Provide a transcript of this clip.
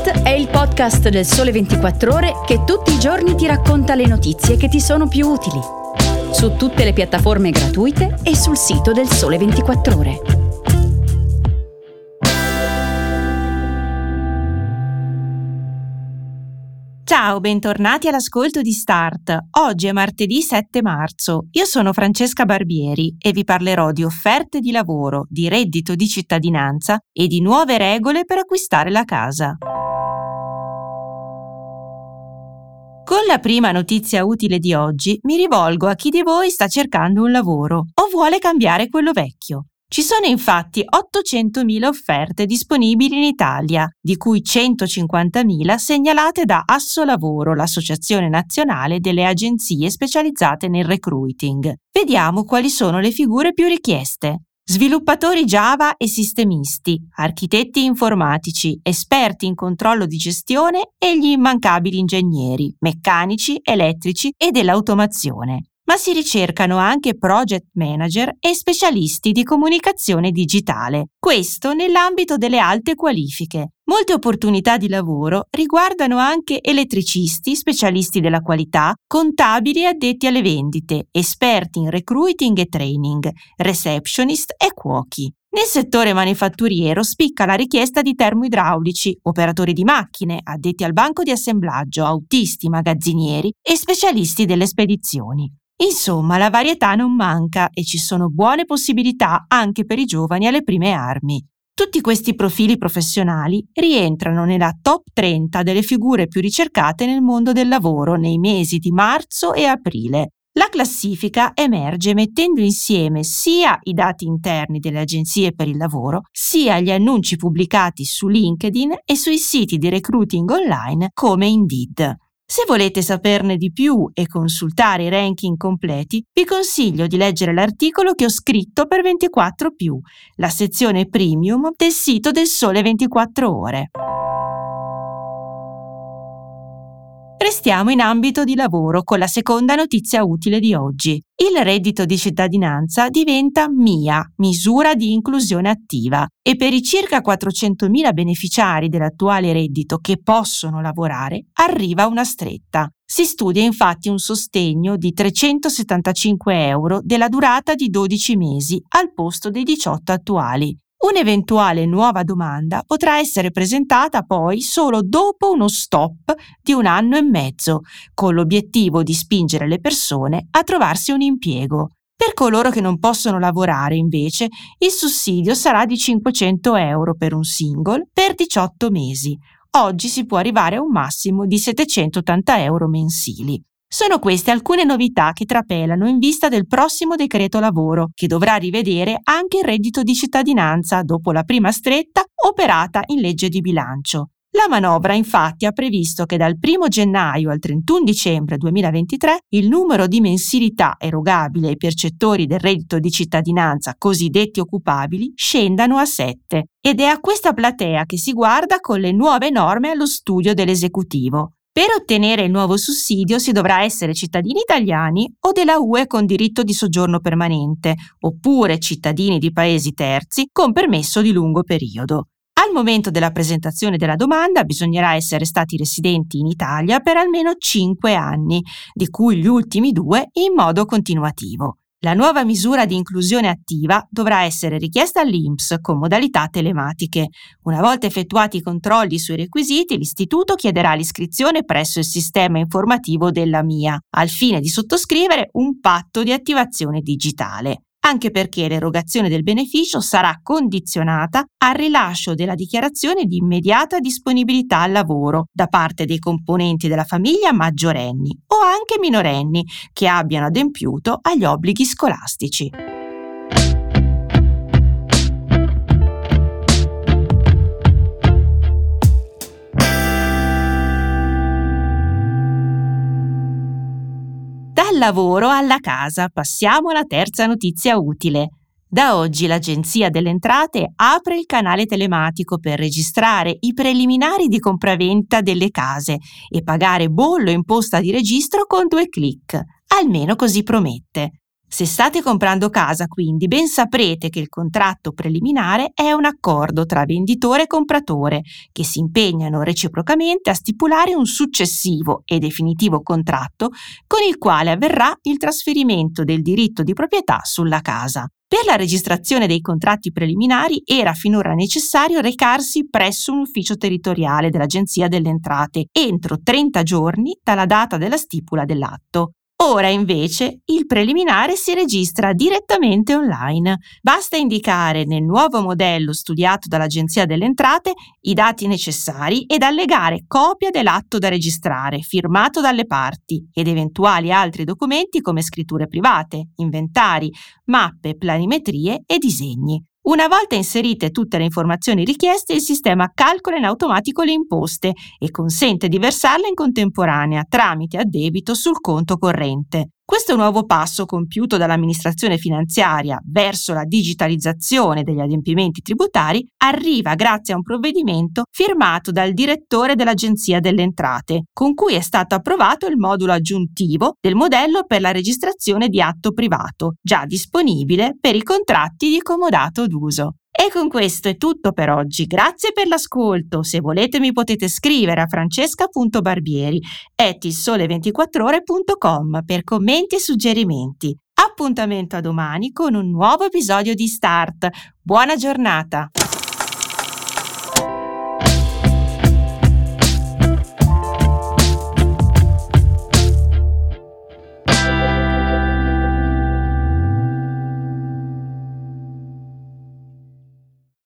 Start è il podcast del Sole 24 Ore che tutti i giorni ti racconta le notizie che ti sono più utili. Su tutte le piattaforme gratuite e sul sito del Sole 24 Ore. Ciao, bentornati all'ascolto di Start. Oggi è martedì 7 marzo. Io sono Francesca Barbieri e vi parlerò di offerte di lavoro, di reddito di cittadinanza e di nuove regole per acquistare la casa. Con la prima notizia utile di oggi mi rivolgo a chi di voi sta cercando un lavoro o vuole cambiare quello vecchio. Ci sono infatti 800.000 offerte disponibili in Italia, di cui 150.000 segnalate da Assolavoro, l'Associazione Nazionale delle Agenzie specializzate nel recruiting. Vediamo quali sono le figure più richieste. Sviluppatori Java e sistemisti, architetti informatici, esperti in controllo di gestione e gli immancabili ingegneri, meccanici, elettrici e dell'automazione. Ma si ricercano anche project manager e specialisti di comunicazione digitale. Questo nell'ambito delle alte qualifiche. Molte opportunità di lavoro riguardano anche elettricisti, specialisti della qualità, contabili e addetti alle vendite, esperti in recruiting e training, receptionist e cuochi. Nel settore manifatturiero spicca la richiesta di termoidraulici, operatori di macchine, addetti al banco di assemblaggio, autisti, magazzinieri e specialisti delle spedizioni. Insomma, la varietà non manca e ci sono buone possibilità anche per i giovani alle prime armi. Tutti questi profili professionali rientrano nella top 30 delle figure più ricercate nel mondo del lavoro nei mesi di marzo e aprile. La classifica emerge mettendo insieme sia i dati interni delle agenzie per il lavoro, sia gli annunci pubblicati su LinkedIn e sui siti di recruiting online come Indeed. Se volete saperne di più e consultare i ranking completi, vi consiglio di leggere l'articolo che ho scritto per 24+, la sezione premium del sito del Sole 24 Ore. Restiamo in ambito di lavoro con la seconda notizia utile di oggi. Il reddito di cittadinanza diventa MIA, misura di inclusione attiva, e per i circa 400.000 beneficiari dell'attuale reddito che possono lavorare arriva una stretta. Si studia infatti un sostegno di 375 euro della durata di 12 mesi al posto dei 18 attuali. Un'eventuale nuova domanda potrà essere presentata poi solo dopo uno stop di 1 anno e mezzo, con l'obiettivo di spingere le persone a trovarsi un impiego. Per coloro che non possono lavorare, invece, il sussidio sarà di 500 euro per un single per 18 mesi. Oggi si può arrivare a un massimo di 780 euro mensili. Sono queste alcune novità che trapelano in vista del prossimo decreto lavoro, che dovrà rivedere anche il reddito di cittadinanza dopo la prima stretta operata in legge di bilancio. La manovra infatti ha previsto che dal 1 gennaio al 31 dicembre 2023 il numero di mensilità erogabili ai percettori del reddito di cittadinanza cosiddetti occupabili scendano a 7 ed è a questa platea che si guarda con le nuove norme allo studio dell'esecutivo. Per ottenere il nuovo sussidio si dovrà essere cittadini italiani o della UE con diritto di soggiorno permanente, oppure cittadini di paesi terzi con permesso di lungo periodo. Al momento della presentazione della domanda bisognerà essere stati residenti in Italia per almeno 5 anni, di cui gli ultimi 2 in modo continuativo. La nuova misura di inclusione attiva dovrà essere richiesta all'INPS con modalità telematiche. Una volta effettuati i controlli sui requisiti, l'istituto chiederà l'iscrizione presso il sistema informativo della MIA, al fine di sottoscrivere un patto di attivazione digitale. Anche perché l'erogazione del beneficio sarà condizionata al rilascio della dichiarazione di immediata disponibilità al lavoro da parte dei componenti della famiglia maggiorenni o anche minorenni che abbiano adempiuto agli obblighi scolastici. Dal lavoro alla casa passiamo alla terza notizia utile. Da oggi l'Agenzia delle Entrate apre il canale telematico per registrare i preliminari di compravendita delle case e pagare bollo e imposta di registro con 2 clic. Almeno così promette. Se state comprando casa, quindi, ben saprete che il contratto preliminare è un accordo tra venditore e compratore che si impegnano reciprocamente a stipulare un successivo e definitivo contratto con il quale avverrà il trasferimento del diritto di proprietà sulla casa. Per la registrazione dei contratti preliminari era finora necessario recarsi presso un ufficio territoriale dell'Agenzia delle Entrate entro 30 giorni dalla data della stipula dell'atto. Ora invece il preliminare si registra direttamente online. Basta indicare nel nuovo modello studiato dall'Agenzia delle Entrate i dati necessari ed allegare copia dell'atto da registrare, firmato dalle parti, ed eventuali altri documenti come scritture private, inventari, mappe, planimetrie e disegni. Una volta inserite tutte le informazioni richieste, il sistema calcola in automatico le imposte e consente di versarle in contemporanea tramite addebito sul conto corrente. Questo nuovo passo compiuto dall'amministrazione finanziaria verso la digitalizzazione degli adempimenti tributari arriva grazie a un provvedimento firmato dal direttore dell'Agenzia delle Entrate, con cui è stato approvato il modulo aggiuntivo del modello per la registrazione di atto privato, già disponibile per i contratti di comodato d'uso. E con questo è tutto per oggi. Grazie per l'ascolto. Se volete mi potete scrivere a francesca.barbieri@ilsole24ore.com per commenti e suggerimenti. Appuntamento a domani con un nuovo episodio di Start. Buona giornata!